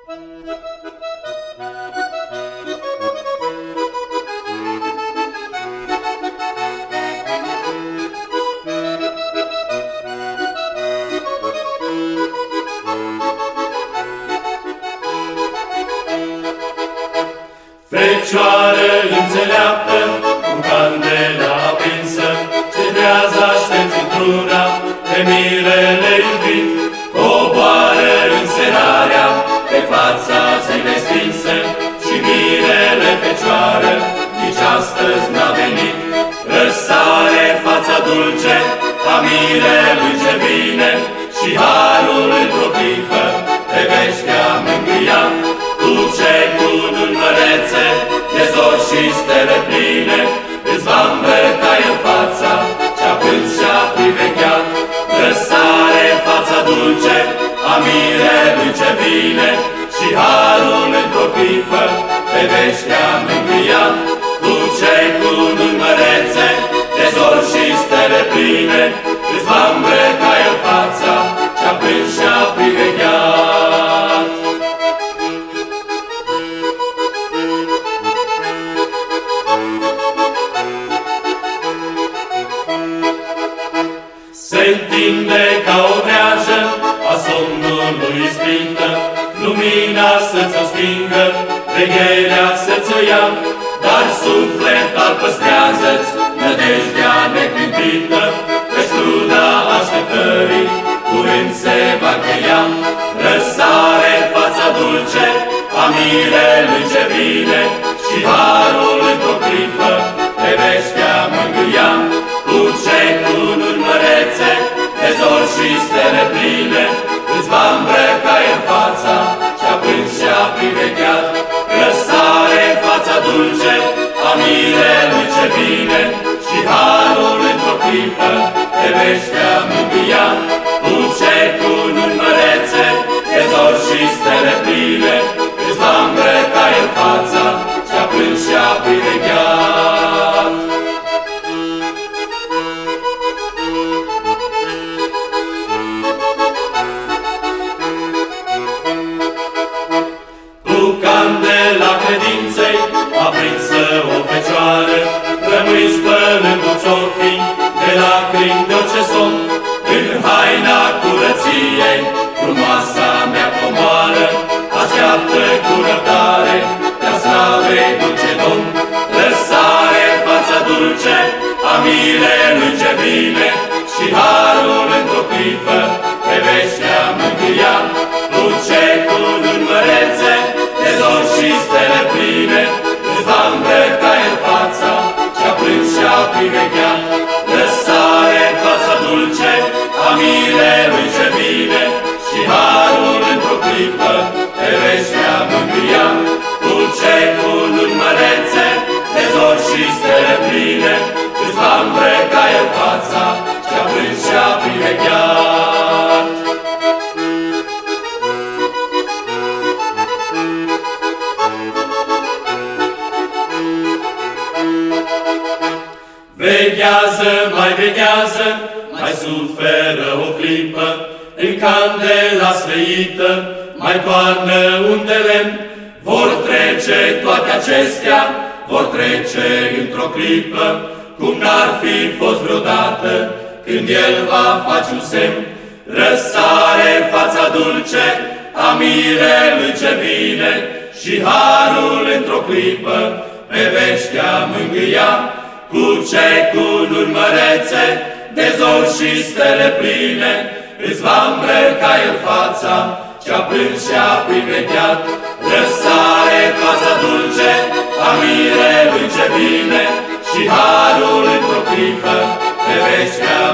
Fecioară înțeleaptă, cu candela aprinsă, ce trează aștepți într-una pe mirele iubit. Coboară înserarea pe fața zilei stinse și mirele fecioară nici astăzi n-a venit. Răsare fața dulce a mirelui ce vine și harul într-o clipă pe veștea mângâia. Duce cu luni mărețe, de zori și stele pline, îți va îmbrăca în fața ce-a plâns și-a privegheat. Răsare fața dulce a mirelui ce vine și harul într-o clipă pe veștea mângâia. Duce cu luni mărețe, de zori și stele pline, îți va îmbrăca în fața ce-a plâns și-a privegheat. Se întinde ca o vreajă a somnului ispită, lumina să-ți o stingă, vegherea să-ți o ia, dar suflet al păstrează-ți nădejdea neclintită, căci truda așteptării curând se va încheia. Răsare fața dulce a mirelui ce vine și harul într-o clipă pe veștea mângâia. Duce cu luni mărețe, de zori și stele pline, îți va îmbrăca în fața ce-a plâns și-a privegheat. Răsare fața dulce a mirelui ce vine și harul într-o clipă pe veștea mângâia. Duce cu luni mărețe, de zori și stele pline, îți va îmbrăca în fața ce-a plâns și-a privegheat. Candela credinței, aprinsă o fecioară, rămâi spălându-ți ochii de lacrimi de orice somn. În haina curăției, frumoasa mea comoară, așteaptă cu răbdare pe-a slavei dulce Domn. Răsare fața dulce a mirelui ce vine și harul într-o clipă pe veștea mângâia. Duce cu luni mărețe, de zori și stele pline, îți va îmbrăca în fața ce-a plâns și-a privegheat. Răsare fața dulce a mirelui ce vine și harul într-o clipă pe veștea mângâia. Duce cu luni mărețe, de zori și stele pline, îți va îmbrăca în fața ce-a plâns și-a privegheat. Veghează, mai suferă o clipă, în candela sfeită, mai toarnă un de lemn. Vor trece toate acestea, vor trece într-o clipă, cum n-ar fi fost vreodată, când El va face un semn. Răsare fața dulce a mirelui ce vine și harul într-o clipă pe veștea mângâia. Duce cu luni mărețe, de zori și stele pline, îți va îmbrăca în fața ce-a plâns și-a privegheat. Răsare fața dulce a mirelui ce vine și harul într-o clipă pe veștea